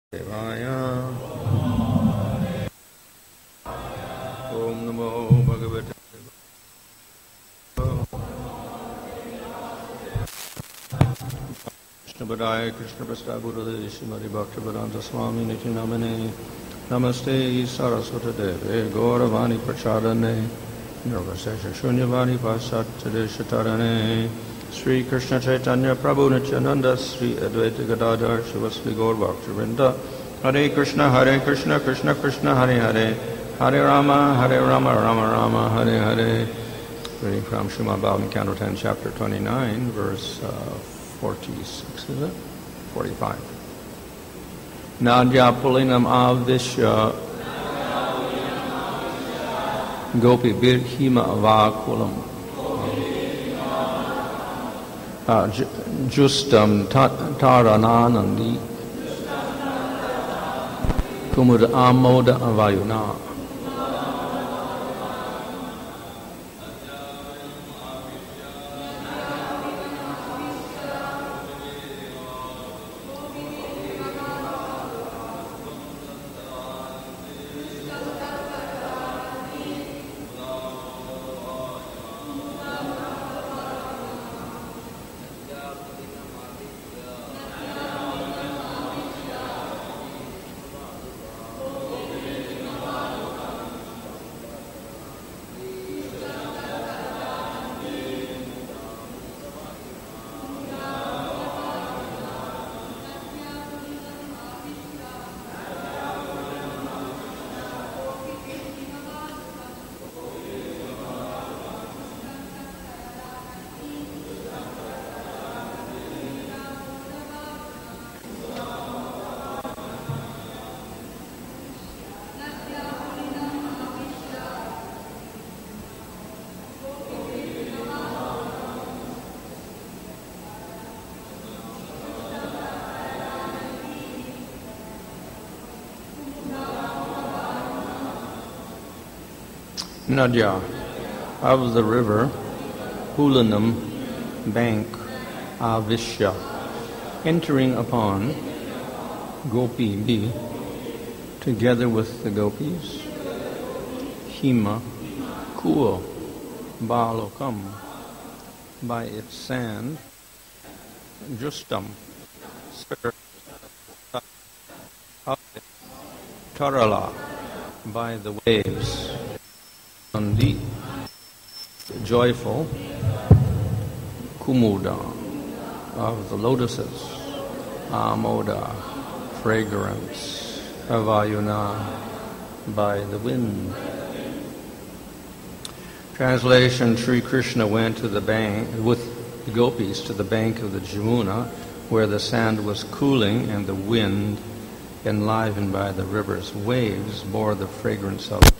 Devaya. Om Namo Bhagavate Krishna Padaya Krishna Prasthaya Buddhade Srimati Bhaktivedanta Swami Niti Namane Namaste Saraswata Deve Gauravani Prachadane Nirvasesha Shunyavani Pasatade Shatarane Sri Krishna Chaitanya Prabhu Nityananda Sri Advaita Gadadhar Shivasri Gaur Bhaktivinoda Hare Krishna Krishna Krishna Hare Hare Hare Rama Rama Rama Hare Hare. Reading from Srimad Bhagavatam, Canto 10, Chapter 29, verse 46, is it? 45. Nadya Pulinam Avishya Gopi Birhima Avakulam Justam Tarananandi Kumud Amoda Avayuna. Nadya, of the river, Pulanam, bank, Avishya, entering upon Gopi B, together with the gopis, Hima, cool, Balokam, by its sand, Justam, Tarala, by the waves, Nandi, joyful, Kumuda, of the lotuses, Amoda, fragrance, Avayuna, by the wind. Translation: Sri Krishna went to the bank with the gopis to the bank of the Jamuna, where the sand was cooling and the wind, enlivened by the river's waves, bore the fragrance of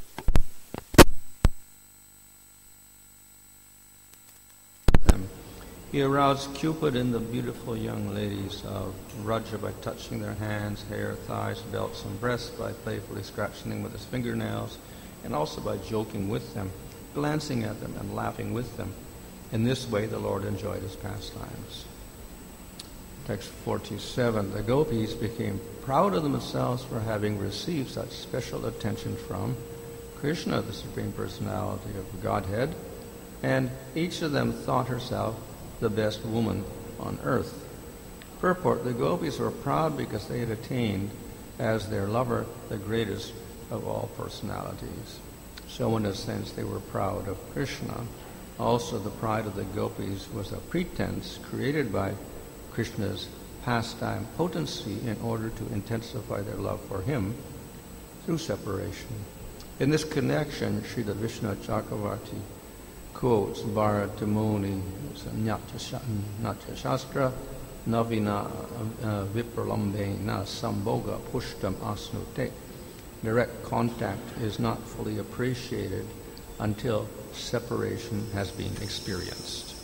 He aroused Cupid in the beautiful young ladies of Vraja by touching their hands, hair, thighs, belts, and breasts, by playfully scratching them with his fingernails, and also by joking with them, glancing at them, and laughing with them. In this way the Lord enjoyed his pastimes. Text 47. The gopis became proud of themselves for having received such special attention from Krishna, the Supreme Personality of Godhead, and each of them thought herself the best woman on earth. Purport: the gopis were proud because they had attained as their lover the greatest of all personalities. So in a sense they were proud of Krishna. Also the pride of the gopis was a pretense created by Krishna's pastime potency in order to intensify their love for him through separation. In this connection, Srila Vishnu Chakravarti quotes Bharata Muni, Natya Shastra, Navina Vipralambe na Samboga Pushtam Asnute. Direct contact is not fully appreciated until separation has been experienced.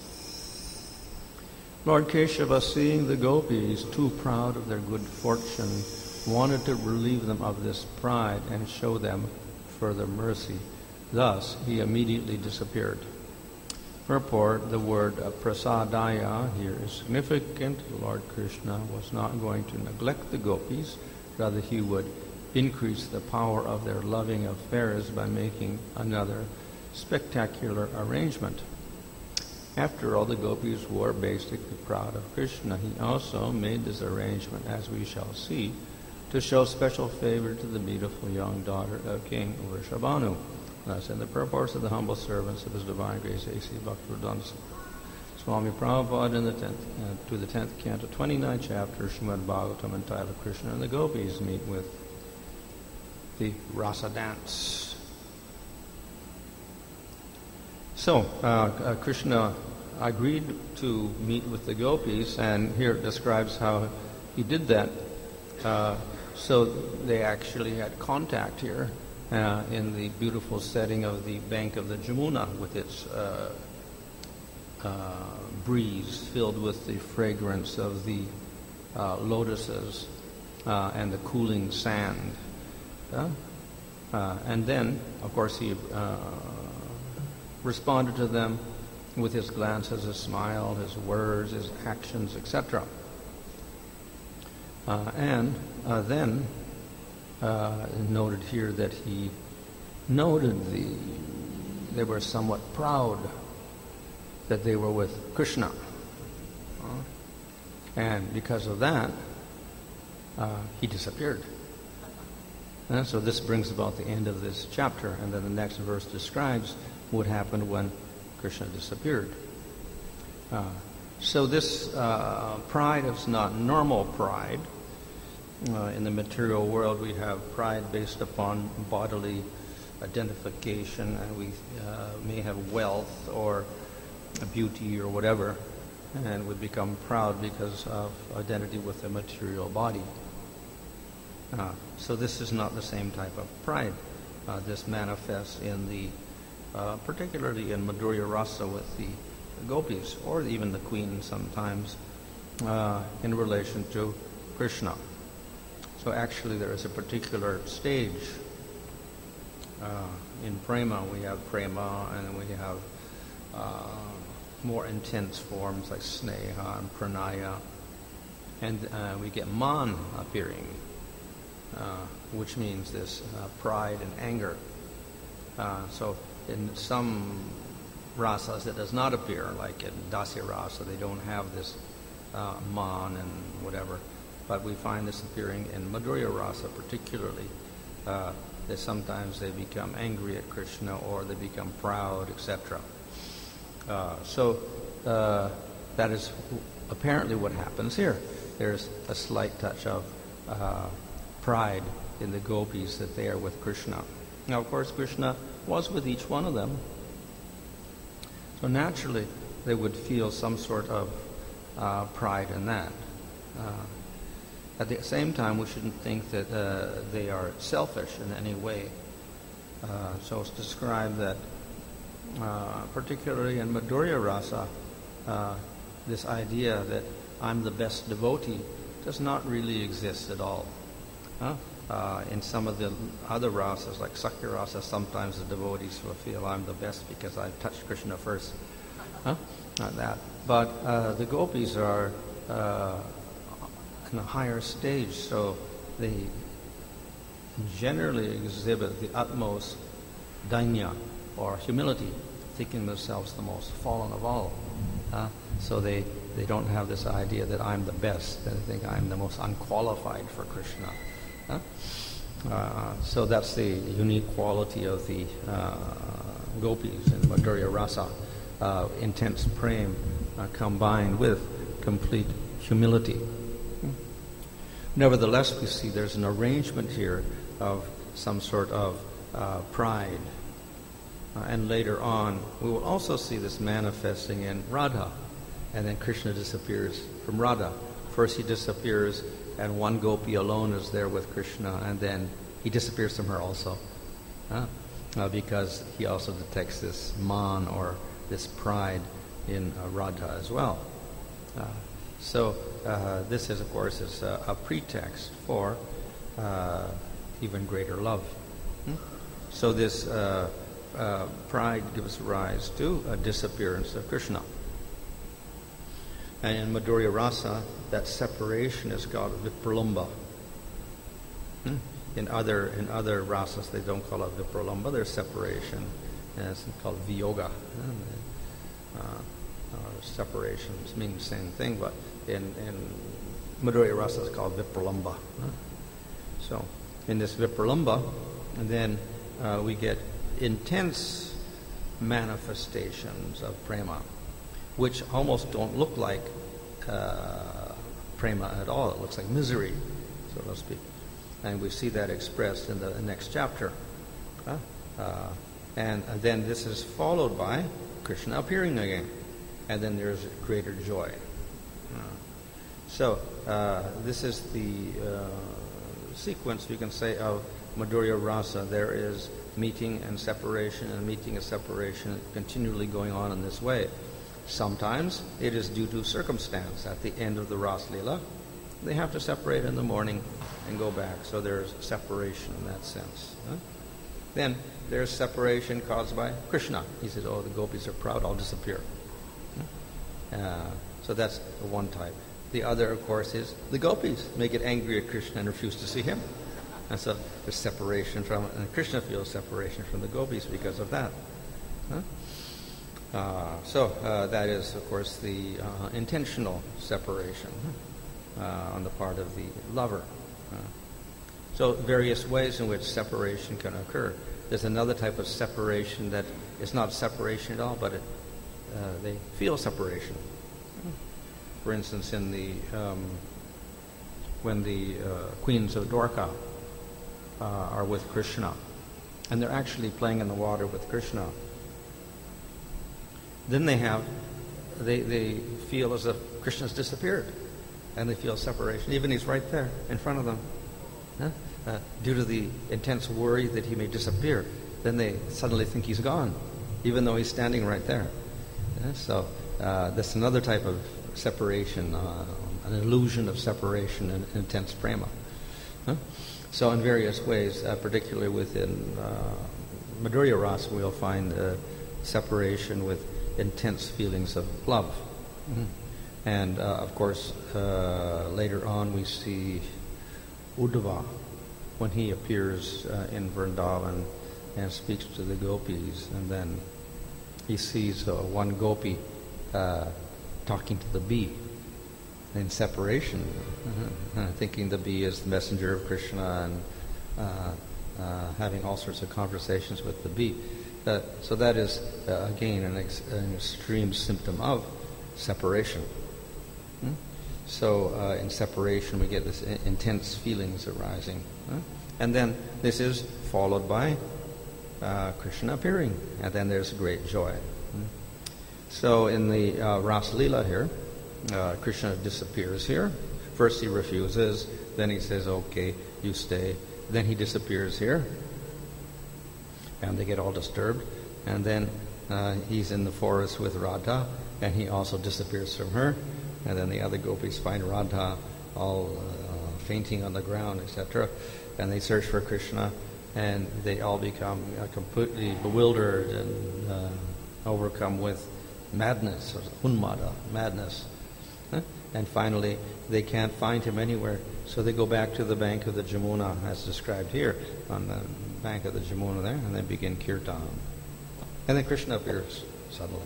Lord Keshava, seeing the gopis too proud of their good fortune, wanted to relieve them of this pride and show them further mercy. Thus, he immediately disappeared. Purport: the word prasadaya here is significant. Lord Krishna was not going to neglect the gopis, Rather, he would increase the power of their loving affairs by making another spectacular arrangement. After all, the gopis were basically proud of Krishna. He also made this arrangement, as we shall see, to show special favor to the beautiful young daughter of King Vrishabhanu. Thus, in the purports of the humble servants of His Divine Grace A.C. Bhaktivedanta Swami Prabhupada in the 10th canto, 29th chapter, Srimad Bhagavatam, entitled Krishna and the Gopis Meet with the Rasa Dance. So, Krishna agreed to meet with the gopis, and here it describes how he did that. So they actually had contact here in the beautiful setting of the bank of the Jamuna with its breeze filled with the fragrance of the lotuses and the cooling sand. And then, of course, he responded to them with his glances, his smile, his words, his actions, etc. And then noted here that he noted they were somewhat proud that they were with Krishna. And because of that, he disappeared. And so this brings about the end of this chapter, and then the next verse describes what happened when Krishna disappeared. So this pride is not normal pride. In the material world, we have pride based upon bodily identification, and we may have wealth or beauty or whatever, and we become proud because of identity with the material body. So this is not the same type of pride. This manifests in the, particularly in Madhurya Rasa with the gopis, or even the queen sometimes, in relation to Krishna. So actually there is a particular stage. In prema, we have prema, and we have more intense forms like sneha and pranaya. And we get man appearing, which means this pride and anger. So in some rasas it does not appear, like in Dasya Rasa, they don't have this man and whatever. But we find this appearing in Madhurya Rasa particularly. That sometimes they become angry at Krishna, or they become proud, etc. So that is apparently what happens here. There's a slight touch of pride in the gopis that they are with Krishna. Now, of course, Krishna was with each one of them. So naturally, they would feel some sort of pride in that. At the same time, we shouldn't think that they are selfish in any way. So it's described that, particularly in Madhurya Rasa, this idea that I'm the best devotee does not really exist at all. In some of the other rasas, like Sakya Rasa, sometimes the devotees will feel I'm the best because I've touched Krishna first. Not that. But the gopis are in a higher stage, so they generally exhibit the utmost dainya, or humility, thinking themselves the most fallen of all. So they don't have this idea that I'm the best. They think I'm the most unqualified for Krishna. So that's the unique quality of the gopis in Madhurya Rasa, intense prema combined with complete humility. Nevertheless, we see there's an arrangement here of some sort of pride. And later on, we will also see this manifesting in Radha. And then Krishna disappears from Radha. First he disappears, and one gopi alone is there with Krishna, and then he disappears from her also. Because he also detects this man, or this pride, in Radha as well. So this is, of course, is a pretext for even greater love. So this pride gives rise to a disappearance of Krishna. And in Madhurya Rasa, that separation is called Vipralambha. In other rasas, they don't call it vipralamba. There's separation, and it's called viyoga. Separations mean the same thing, but in Madhurya rasa it's called vipralamba. So in this vipralamba, then we get intense manifestations of prema, which almost don't look like prema at all. It looks like misery, so to speak. And we see that expressed in the next chapter. And then this is followed by Krishna appearing again. And then there's greater joy. So this is the sequence, you can say, of Madhurya Rasa. There is meeting and separation, and meeting and separation continually going on in this way. Sometimes it is due to circumstance. At the end of the Ras Lila, they have to separate in the morning and go back. So there's separation in that sense. Then there's separation caused by Krishna. He says, oh, the gopis are proud, I'll disappear. So that's the one type. The other, of course, is the gopis may get angry at Krishna and refuse to see him. And so there's separation from it. And Krishna feels separation from the gopis because of that. So that is, of course, the intentional separation on the part of the lover. So various ways in which separation can occur. There's another type of separation that is not separation at all, but they feel separation. For instance, in the when the queens of Dwarka are with Krishna, and they're actually playing in the water with Krishna, then they feel as if Krishna's disappeared, and they feel separation. Even he's right there in front of them. Due to the intense worry that he may disappear, then they suddenly think he's gone, even though he's standing right there. So that's another type of separation, an illusion of separation and intense prema. So in various ways, particularly within Madhurya Rasa, we'll find separation with intense feelings of love. And of course, later on we see Uddhava, when he appears in Vrindavan and speaks to the gopis, and then he sees one gopi talking to the bee in separation, thinking the bee is the messenger of Krishna, and having all sorts of conversations with the bee. So that is, again, an extreme symptom of separation. So in separation we get this intense feelings arising. And then this is followed by Krishna appearing, and then there's great joy. So in the Ras Lila here, Krishna disappears here. First he refuses, then he says, okay, you stay. Then he disappears here, and they get all disturbed. And then he's in the forest with Radha, and he also disappears from her. And then the other gopis find Radha all fainting on the ground, etc. And they search for Krishna, and they all become completely bewildered and overcome with madness, or unmada, madness. And finally, they can't find him anywhere, so they go back to the bank of the Jamuna, as described here, on the bank of the Jamuna there, and they begin kirtan. And then Krishna appears suddenly.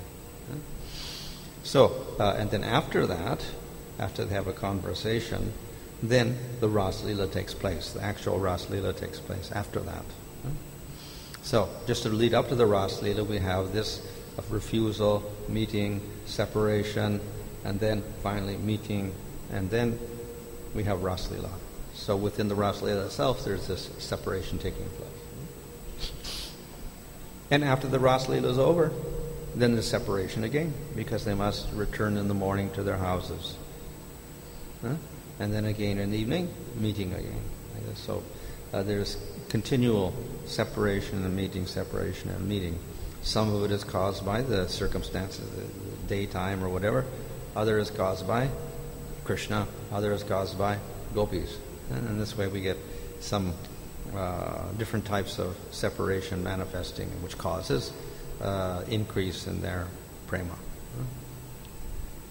So, and then after that, after they have a conversation, then the Ras Lila takes place. The actual Ras Lila takes place after that. So, just to lead up to the Ras Lila, we have this of refusal, meeting, separation, and then finally meeting, and then we have Ras Lila. So within the Ras Lila itself, there's this separation taking place. And after the Ras Lila is over, then the separation again, because they must return in the morning to their houses. And then again in the evening, meeting again. So there's continual separation and meeting, separation and meeting. Some of it is caused by the circumstances, the daytime or whatever. Other is caused by Krishna. Other is caused by gopis. And in this way we get some different types of separation manifesting, which causes increase in their prema.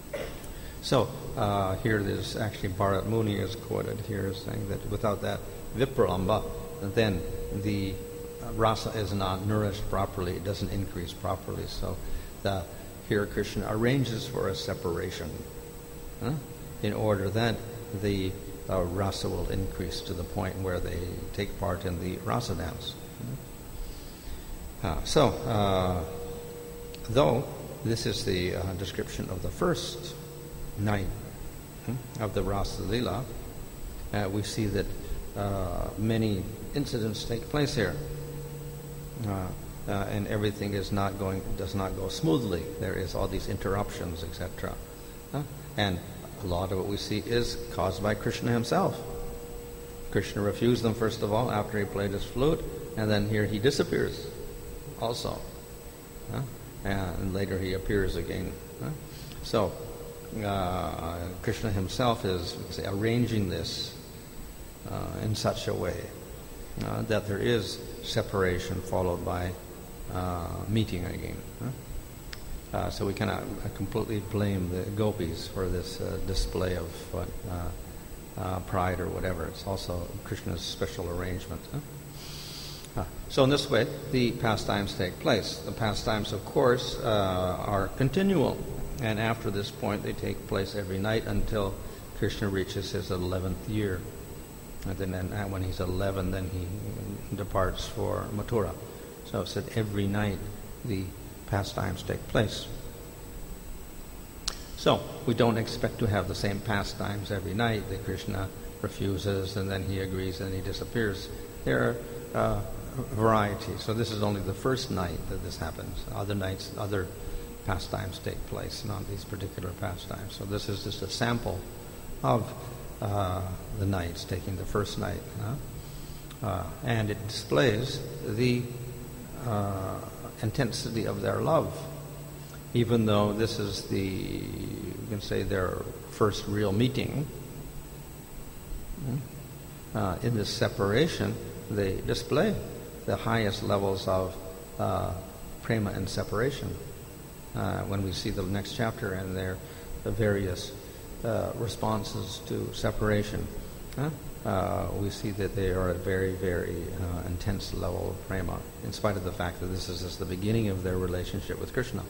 So here there's actually Bharat Muni is quoted here saying that without that vipralamba, then the rasa is not nourished properly, it doesn't increase properly. So here Krishna arranges for a separation in order that the rasa will increase to the point where they take part in the rasa dance. Though this is the description of the first night of the Rasa Lila, we see that many incidents take place here, and everything does not go smoothly. There is all these interruptions, etc. And a lot of what we see is caused by Krishna himself. Krishna refused them first of all after he played his flute, and then here he disappears also. And later he appears again. So Krishna himself is arranging this in such a way that there is separation followed by meeting again. So we cannot completely blame the gopis for this display of pride or whatever. It's also Krishna's special arrangement. So in this way, the pastimes take place. The pastimes, of course, are continual. And after this point, they take place every night until Krishna reaches his 11th year. And then when he's 11, then he departs for Mathura. So it said every night the pastimes take place. So we don't expect to have the same pastimes every night. That Krishna refuses, and then he agrees, and he disappears. There are variety. So this is only the first night that this happens. Other nights, other pastimes take place, not these particular pastimes. So this is just a sample of the nights, taking the first night. And it displays the intensity of their love. Even though this is you can say, their first real meeting, in this separation, they display the highest levels of prema and separation. When we see the next chapter and the various responses to separation, we see that they are at a very, very intense level of prema, in spite of the fact that this is just the beginning of their relationship with Krishna.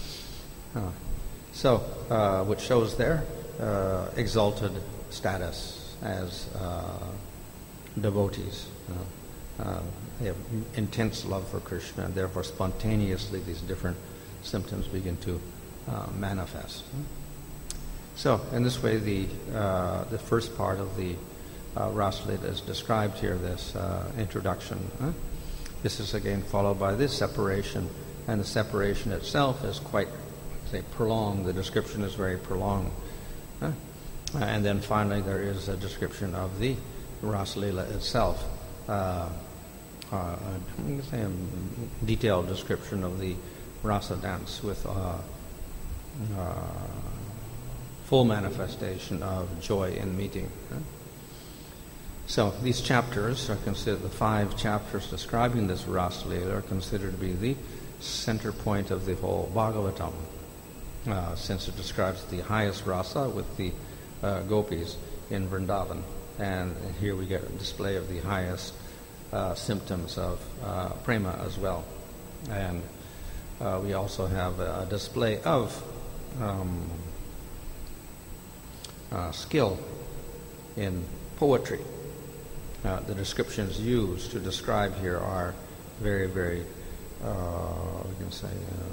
Which shows their exalted status as devotees. They have intense love for Krishna, and therefore spontaneously these different symptoms begin to manifest. So, in this way, the first part of the Rasalila is described here, this introduction. This is again followed by this separation, and the separation itself is quite, prolonged. The description is very prolonged. And then finally there is a description of the Rasalila itself. A detailed description of the rasa dance with full manifestation of joy in meeting. So these chapters are considered, the 5 chapters describing this Rasalila are considered to be the center point of the whole Bhagavatam, since it describes the highest rasa with the gopis in Vrindavan. And here we get a display of the highest symptoms of prema as well. And we also have a display of skill in poetry. The descriptions used to describe here are very, very, we can say,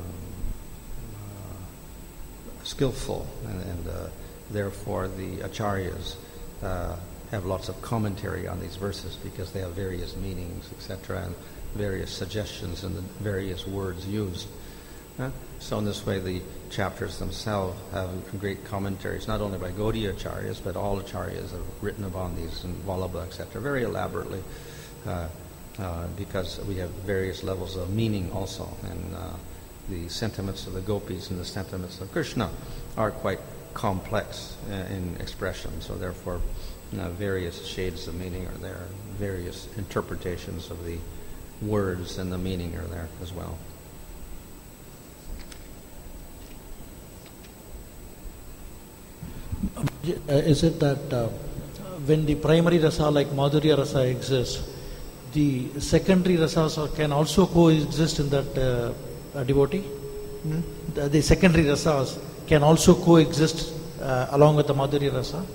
skillful, and therefore the acharyas have lots of commentary on these verses because they have various meanings, etc., and various suggestions in the various words used. So in this way, the chapters themselves have great commentaries, not only by Gaudiya acharyas, but all acharyas have written upon these, and Vallabha, etc., very elaborately, because we have various levels of meaning also, and the sentiments of the gopis and the sentiments of Krishna are quite complex in expression, so therefore various shades of meaning are there, various interpretations of the words and the meaning are there as well. Is it that when the primary rasa like Madhurya rasa exists, the secondary rasas can also coexist in that devotee? The secondary rasas can also coexist along with the Madhurya rasa?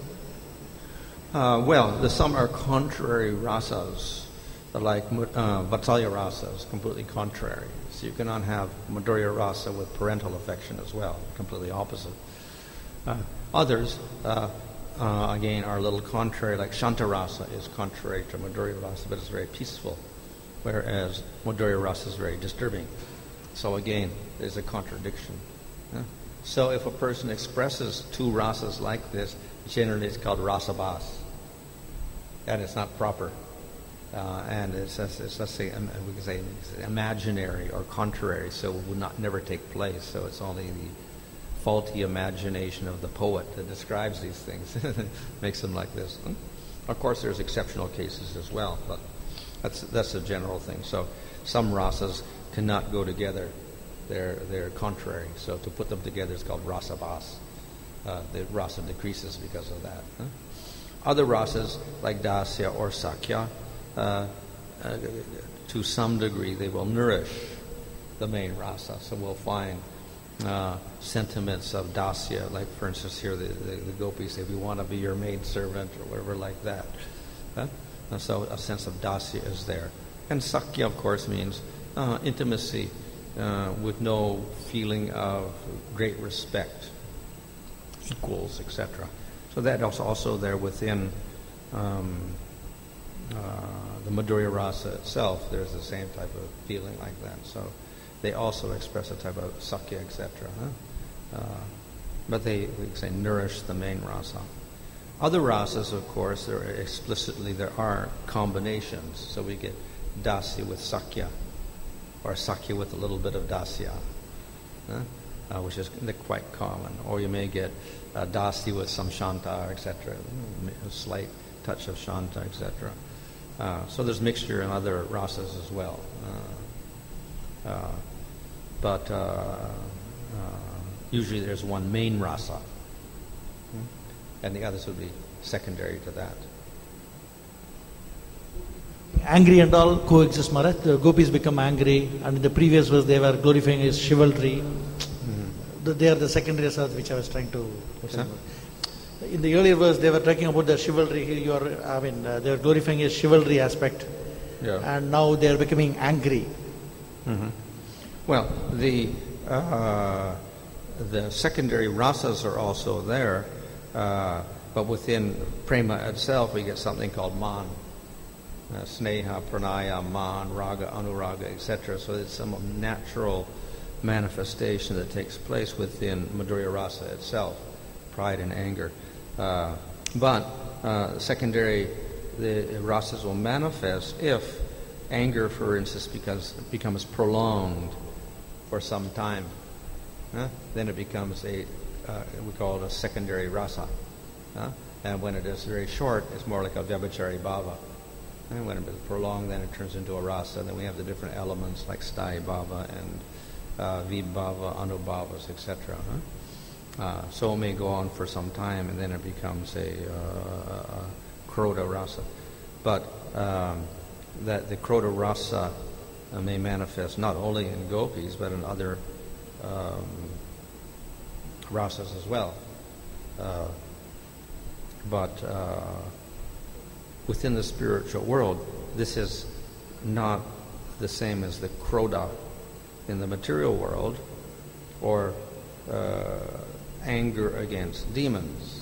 Well, some are contrary rasas, like Vatsalya rasa is completely contrary. So you cannot have Madhurya rasa with parental affection as well, completely opposite. Others, again, are a little contrary, like Shanta rasa is contrary to Madhurya rasa, but it's very peaceful, whereas Madhurya rasa is very disturbing. So again, there's a contradiction. So if a person expresses two rasas like this, generally it's called rasabhas, and it's not proper. And it's let's say, we can say imaginary or contrary, so it would never take place. So it's only the faulty imagination of the poet that describes these things, makes them like this. Of course, there's exceptional cases as well, but that's a general thing. So some rasas cannot go together; they're contrary. So to put them together is called rasabhas. The rasa decreases because of that. Other rasas like dasya or sakya, to some degree, they will nourish the main rasa. So we'll find sentiments of dasya, like for instance here the gopis say, we want to be your maid servant or whatever like that. And so a sense of dasya is there. And sakya, of course, means intimacy with no feeling of great respect, equals, etc. So that is also there within the Madhurya rasa itself. There's the same type of feeling like that. So they also express a type of sakya, etc. But we can say, nourish the main rasa. Other rasas, of course, there are combinations. So we get dasya with sakya, or sakya with a little bit of dasya, which is quite common. Or you may get dasya with some shanta, etc., a slight touch of shanta, etc. So there's mixture in other rasas as well. But usually there's one main rasa, and the others would be secondary to that. Angry and all coexist, Maharaj. The gopis become angry, and in the previous verse they were glorifying his chivalry. They are the secondary rasas which I was trying to say. In the earlier verse they were talking about the chivalry. Here they are glorifying his chivalry aspect, and now they are becoming angry. Well, the secondary rasas are also there, but within prema itself we get something called man. Sneha, pranaya, man, raga, anuraga, etc. So it's some natural manifestation that takes place within Madhurya rasa itself, pride and anger. But secondary, the rasas will manifest if anger, for instance, becomes prolonged for some time. Then it becomes we call it a secondary rasa. And when it is very short, it's more like a vyabhichari bhava. And when it is prolonged, then it turns into a rasa. Then we have the different elements like sthāyi bhava and vibhava, anubhavas, etc. So it may go on for some time, and then it becomes a krodha rasa. But that the krodha rasa may manifest not only in gopis, but in other rasas as well. But within the spiritual world, this is not the same as the krodha in the material world, or anger against demons.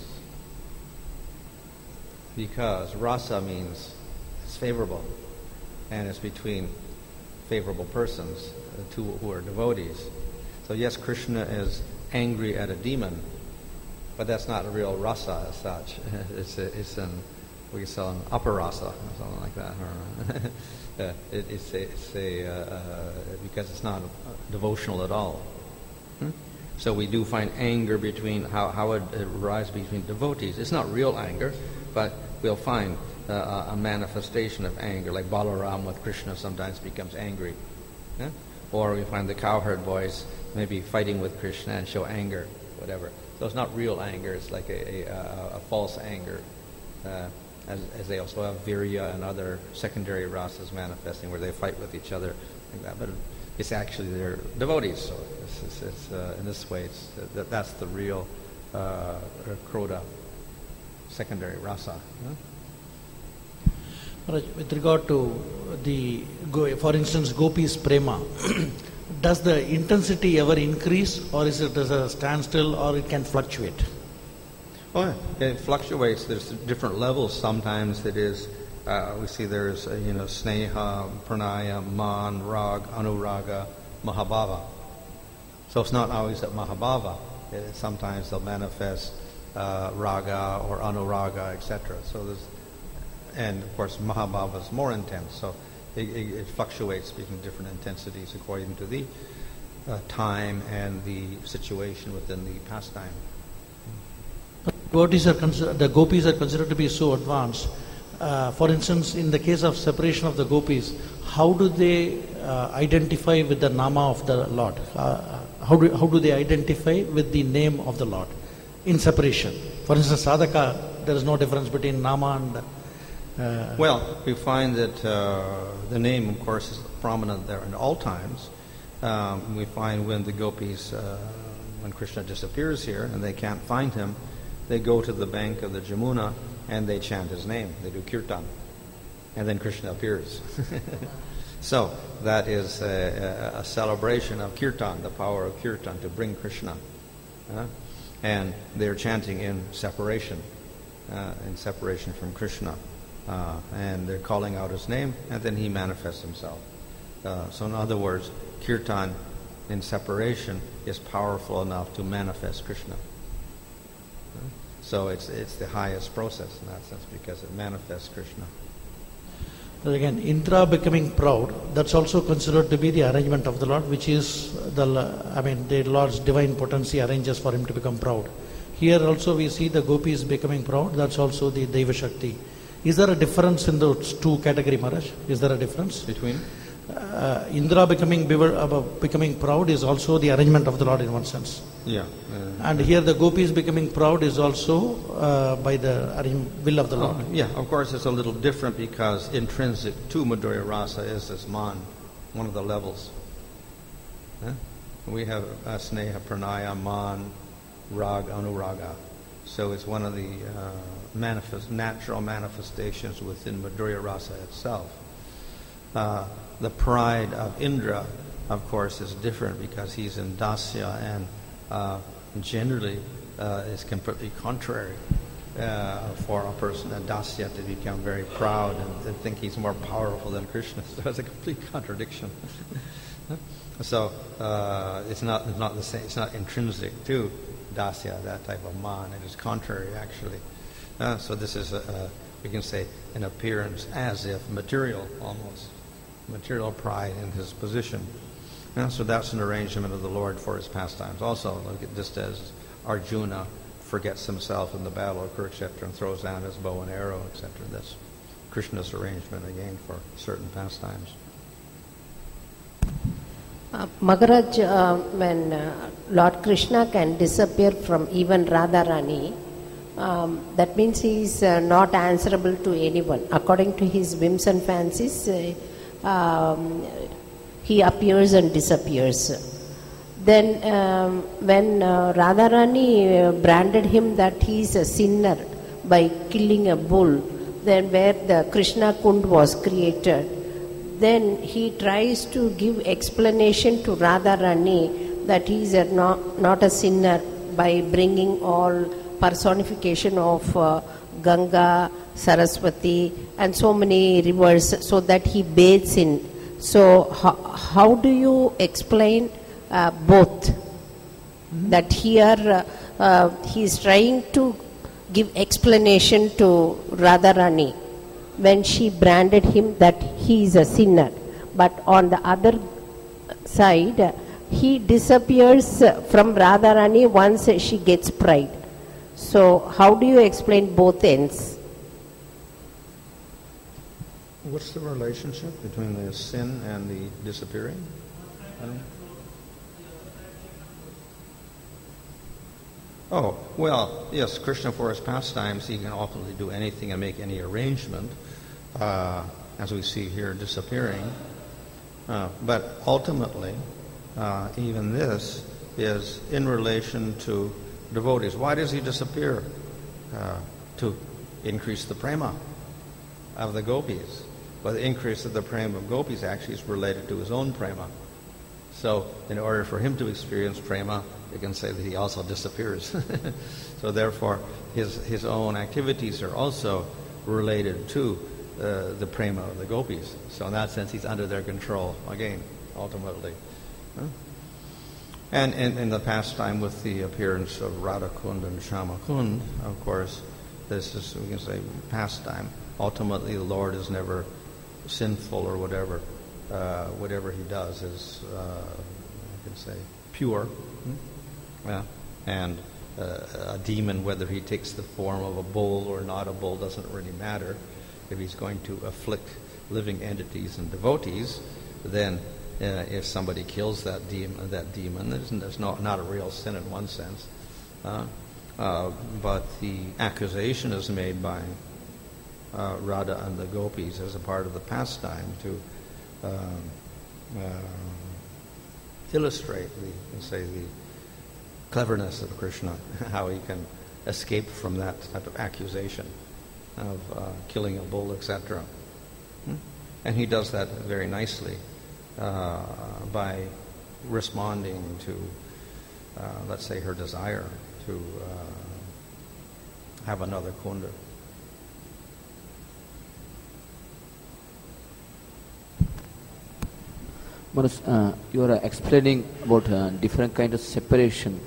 Because rasa means it's favorable, and it's between favorable persons, the two who are devotees. So yes, Krishna is angry at a demon, but that's not a real rasa as such. It's an we can sell an aparasa or something like that. Because it's not devotional at all. So we do find anger between how it arises between devotees. It's not real anger, but we'll find a manifestation of anger, like Balaram with Krishna sometimes becomes angry. Or we find the cowherd boys maybe fighting with Krishna and show anger, whatever. So it's not real anger, it's like a false anger. as they also have virya and other secondary rasas manifesting where they fight with each other like that. But it's actually their devotees. So it's in this way, that's the real Krodha secondary rasa. With regard to for instance, Gopi's prema, does the intensity ever increase, or is it as a standstill, or it can fluctuate? Oh, yeah. It fluctuates. There's different levels. Sometimes it is, we see there's, sneha, pranaya, man, rag, anuraga, mahabhava. So it's not always at mahabhava. Sometimes they'll manifest raga or anuraga, etc. And of course mahabhava is more intense. So it fluctuates between different intensities according to the time and the situation within the pastime. The gopis are considered to be so advanced. For instance, in the case of separation of the gopis, how do they identify with the nama of the Lord? How do they identify with the name of the Lord in separation? For instance, sadhaka, there is no difference between nama and... Well, we find that the name, of course, is prominent there in all times. We find when the gopis, when Krishna disappears here and they can't find him, they go to the bank of the Jamuna and they chant his name. They do kirtan. And then Krishna appears. So that is a celebration of kirtan, the power of kirtan to bring Krishna. And they're chanting in separation from Krishna. And they're calling out his name, and then he manifests himself. So in other words, kirtan in separation is powerful enough to manifest Krishna. So it's the highest process in that sense because it manifests Krishna. But again, Indra becoming proud, that's also considered to be the arrangement of the Lord, which is the Lord's divine potency arranges for him to become proud. Here also we see the gopis becoming proud, that's also the Deva Shakti. Is there a difference in those two categories, Maharaj? Is there a difference? Between? Indra becoming proud is also the arrangement of the Lord in one sense. Yeah. And here the gopis becoming proud is also by the will of the Lord. Yeah, of course it's a little different because intrinsic to Madhurya Rasa is this man, one of the levels. We have sneha, pranaya, man, rag, anuraga. So it's one of the natural manifestations within Madhurya Rasa itself. The pride of Indra, of course, is different because he's in dasya and generally is completely contrary for a person in dasya to become very proud and think he's more powerful than Krishna. So it's a complete contradiction. So it's not the same. It's not intrinsic to dasya, that type of man. It is contrary, actually. So this is, we can say, an appearance as if material, almost. Material pride in his position. So that's an arrangement of the Lord for his pastimes. Also, look at just as Arjuna forgets himself in the battle of Kurukshetra and throws down his bow and arrow, etc. That's Krishna's arrangement again for certain pastimes. Maharaj, when Lord Krishna can disappear from even Radharani, that means he is not answerable to anyone. According to his whims and fancies, he appears and disappears. Then when Radharani branded him that he is a sinner by killing a bull, then where the Krishna Kund was created, then he tries to give explanation to Radharani that he is not a sinner by bringing all personification of Ganga, Saraswati and so many rivers so that he bathes in. So how do you explain both? That here he is trying to give explanation to Radharani when she branded him that he is a sinner. But on the other side, he disappears from Radharani once she gets pride. So how do you explain both ends? What's the relationship between the sin and the disappearing? Oh, well, yes, Krishna for his pastimes, he can ultimately do anything and make any arrangement, as we see here, disappearing. But ultimately, even this is in relation to devotees. Why does he disappear? To increase the prema of the gopis. But the increase of the prema of gopis actually is related to his own prema. So in order for him to experience prema, you can say that he also disappears. So therefore, his own activities are also related to the prema of the gopis. So in that sense, he's under their control, again, ultimately. And in the pastime with the appearance of Radhakund and Shyamakund, of course, this is, we can say, pastime. Ultimately, the Lord is never sinful or whatever. Whatever he does is, I can say, pure. And a demon, whether he takes the form of a bull or not a bull, doesn't really matter. If he's going to afflict living entities and devotees, then if somebody kills that demon, there's not a real sin in one sense. But the accusation is made by Radha and the gopis as a part of the pastime to illustrate the cleverness of Krishna, how he can escape from that type of accusation of killing a bull, etc. And he does that very nicely by responding to, let's say, her desire to have another kunda. Maharaj, you are explaining about different kind of separation.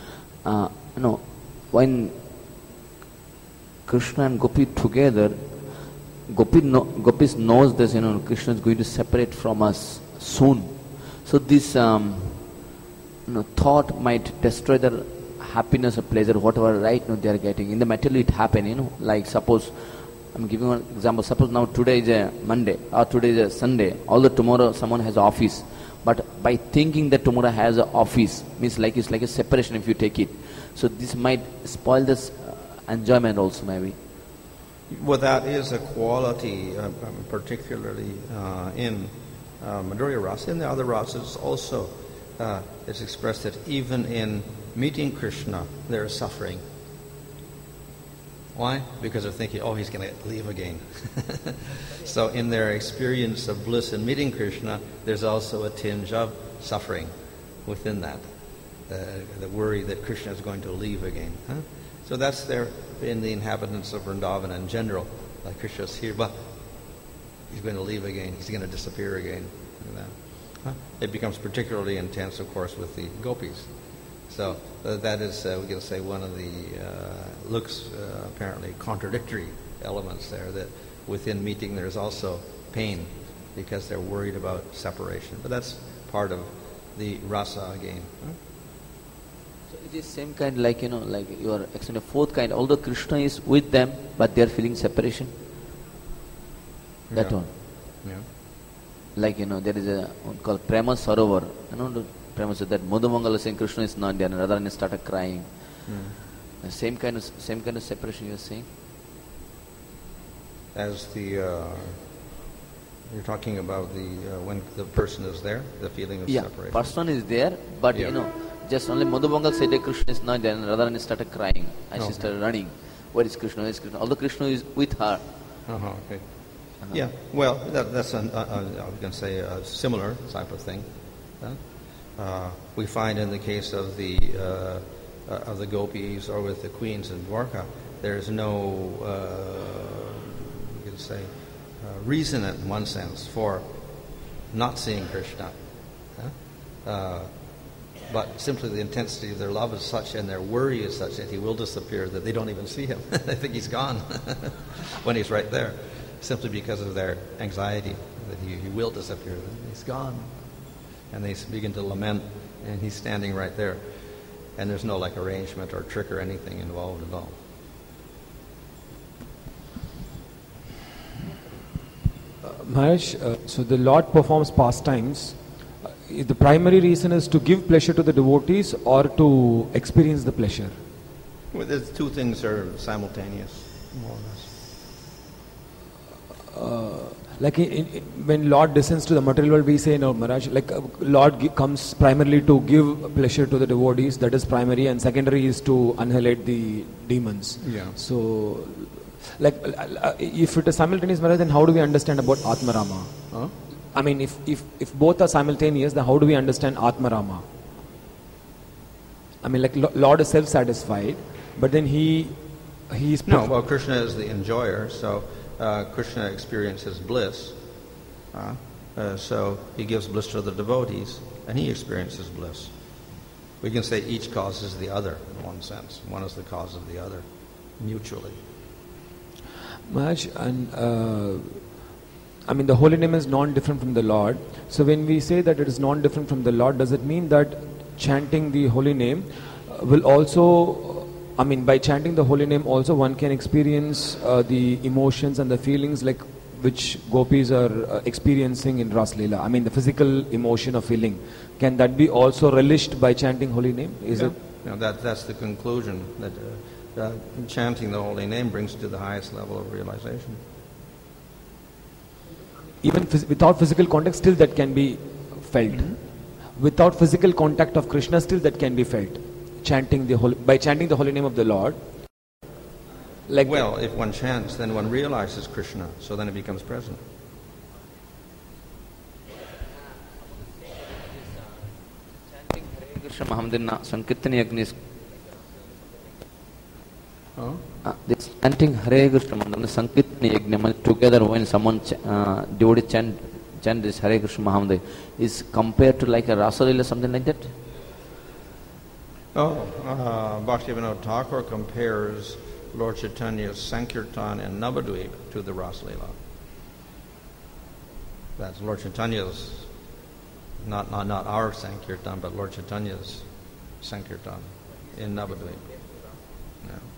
When Krishna and Gopi together, Gopis knows this. Krishna is going to separate from us soon. So this thought might destroy their happiness or pleasure, whatever they are getting. In the material, it happen. Like suppose. I'm giving an example. Suppose now today is a Monday or today is a Sunday. Although tomorrow someone has office, but by thinking that tomorrow has an office means it's like a separation if you take it. So this might spoil this enjoyment also maybe. Well, that is a quality, particularly in Madhurya Rasa. In the other rasas also, it's expressed that even in meeting Krishna, there is suffering. Why? Because they're thinking, he's going to leave again. So in their experience of bliss in meeting Krishna, there's also a tinge of suffering within that. The worry that Krishna is going to leave again. So that's there in the inhabitants of Vrindavan in general. Like Krishna's here, but he's going to leave again. He's going to disappear again. It becomes particularly intense, of course, with the gopis. So that is, we can say, one of the looks apparently contradictory elements there, that within meeting there's also pain because they're worried about separation. But that's part of the rasa again. So it is same kind like you are explaining a fourth kind. Although Krishna is with them, but they are feeling separation. That one. Yeah. Like there is a one called Prema Sarovar. Prema said that Madhumangala is saying Krishna is not there, and Radharani started crying. The same kind of separation you are saying. As you're talking about when the person is there, the feeling of separation. Yeah, person is there, but just only Madhubangal said that Krishna is not there, and Radharani started crying, and she started running. Where is Krishna? Where is Krishna? Although Krishna is with her. Okay. Yeah, well, that's I can say a similar type of thing. We find in the case of the gopis or with the queens in Dwarka, there's no, you can say, reason in one sense for not seeing Krishna. But simply the intensity of their love is such and their worry is such that he will disappear that they don't even see him. They think he's gone when he's right there, simply because of their anxiety that he will disappear. He's gone. And they begin to lament, and he's standing right there. And there's no arrangement or trick or anything involved at all. Maharaj, so the Lord performs pastimes. The primary reason is to give pleasure to the devotees or to experience the pleasure? Well, the two things are simultaneous, more or less. Like when Lord descends to the material world, we say, no, Maharaj, like Lord comes primarily to give pleasure to the devotees, that is primary, and secondary is to annihilate the demons. Yeah. So, like, if it is simultaneous, Maharaj, then how do we understand about Atmarama? Huh? I mean, if both are simultaneous, then how do we understand Atmarama? I mean, like Lord is self-satisfied, but then he is... No, well, Krishna is the enjoyer, so Krishna experiences bliss. So he gives bliss to the devotees, and he experiences bliss. We can say each causes the other, in one sense. One is the cause of the other, mutually. Maharaj, and I mean, the holy name is non-different from the Lord. So when we say that it is non-different from the Lord, does it mean that chanting the holy name will also, I mean, by chanting the holy name also one can experience the emotions and the feelings like which gopis are experiencing in Ras Leela? I mean, the physical emotion of feeling. Can that be also relished by chanting holy name? Is it? No, that's the conclusion, that chanting the holy name brings to the highest level of realization. Even without physical contact, still that can be felt. Mm-hmm. Without physical contact of Krishna, still that can be felt. By chanting the holy name of the Lord. Like well, if one chants, then one realizes Krishna, so then it becomes present. Chanting Hare Krishna Mahamdina Sankirtani Agni. This chanting Hare Krishna Mahamdina Sankirtani Agni together when someone devotee chant this Hare Krishna Mahamdina is compared to like a Rasa Leela, something like that? Bhaktivinoda Thakur compares Lord Chaitanya's Sankirtan and Navadvip to the Ras Leela. That's Lord Chaitanya's, not our Sankirtan, but Lord Chaitanya's Sankirtan in Navadvip. Yeah.